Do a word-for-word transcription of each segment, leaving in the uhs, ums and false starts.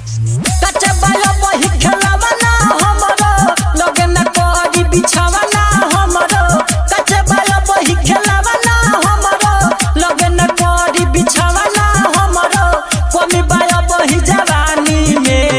कच्चे बायो बही खेलावा ना हमरो लगे न कोरी बिछावा ना हमरो कच्चे बायो बही खेलावा ना हमरो लगे न कोरी बिछावा ना हमरो कमी बायो बही जवानी में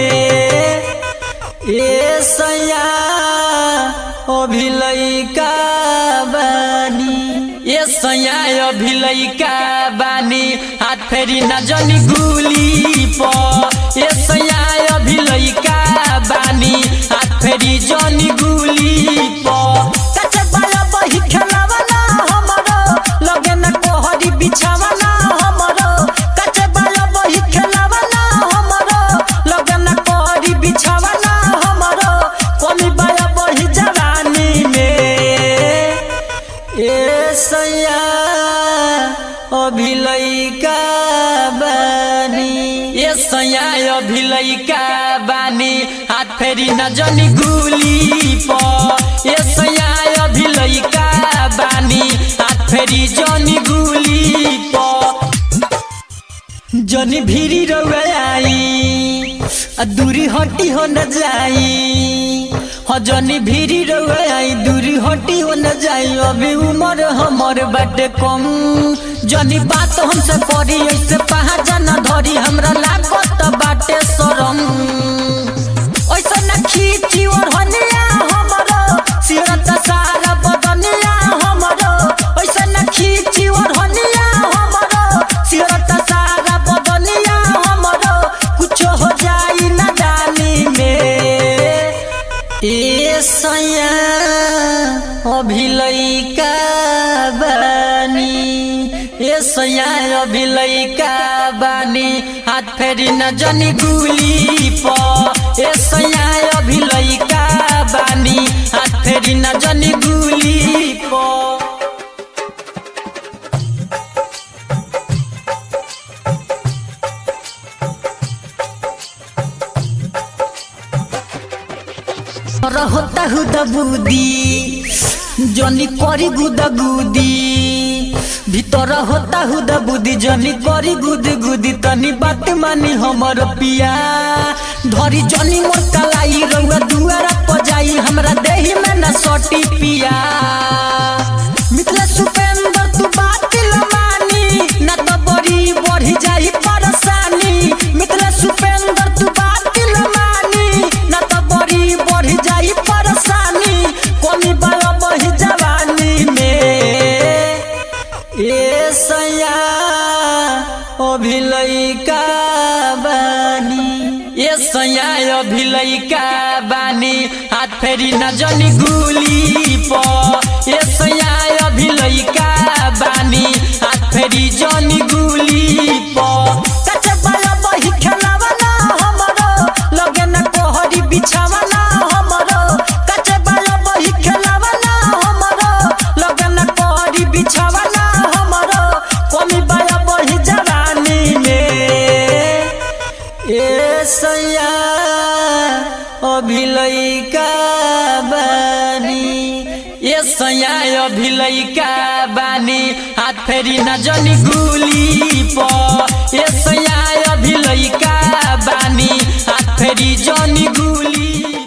ए सैया अभी लइका बानी ए सैया अभी लइका बानी हाथ फेरी न जनी गुली प ए सैया अभी लइका बानी हाथ फेरी जनी गुली प कच्चे बायो बही खेलावा ना हमरो लगे न कोहरी बिछावा ना हमरो कच्चे बायो बही खेलावा ना हमरो लगे न कोहरी बिछावा ना हमरो कमी बायो बही जवानी में ए सैया अभी लइका बानी ए सैया अभी लइका बानी हाथ फेरी न जनी गुली प ए सैया अभी लइका बानी हाथ फेरी जनी गुली प जनी भीरी रउआई आ दूरी हटी हो न जाई हो जनी भीरी रउआई दूरी हटी हो न जाई अभी उम्र हमर बाटे कम जनी बात हमसे करी ऐसे पहाजा न धरी हमरा लागत बाटे शरम ऐसा न खींची और हनिया हमरो सिरत सारा बदनिया हमरो ऐसा न खींची और हनिया हमरो सिरत सारा बदनिया हमरो कुछ हो जाई न जानी में ए सैया अभी लइका बानी ए सैया अभी लइका बानी हाथ फेरी न जनी गुली प ए सैया अभी लइका बानी हाथ फेरी न जनी गुली प रहता हुदा बुदी जनी करी गुदा गुदी भीतर होता हुदा बुदी जनी करी गुद गुदी तनी बात मानी हमर पिया धरी जनी मोर कलाई रउआ दुआरा पजाई हमरा देही में न सटी पिया मिथला सुपेंद्र तू बात मानी न तो बड़ी बढ़ी जाई परेशानी मिथला सुपेंद्र तू बात मानी न तो बड़ी बढ़ी जाई परेशानी कमी बायो बही जवानी में ए सैया अभी लइका बानी ए सैया अभी लइका बानी हाथ फेरी न जनी गुली प ए सैया अभी लइका बानी हाथ फेरी जनी गुली प कच्चे बायो बही खेलावा ना हमरो लगे न कोहरी बिछावा ना हमरो कच्चे बायो बही खेलावा ना हमरो लगे न कोहरी बिछावा ना हमरो कमी बायो बही जवानी में ए सैया अभी लइका बानी ए सैया अभी लइका बानी हाथ फेरी न जनी गुली प ए सैया अभी लइका बानी हाथ फेरी जनी गुली।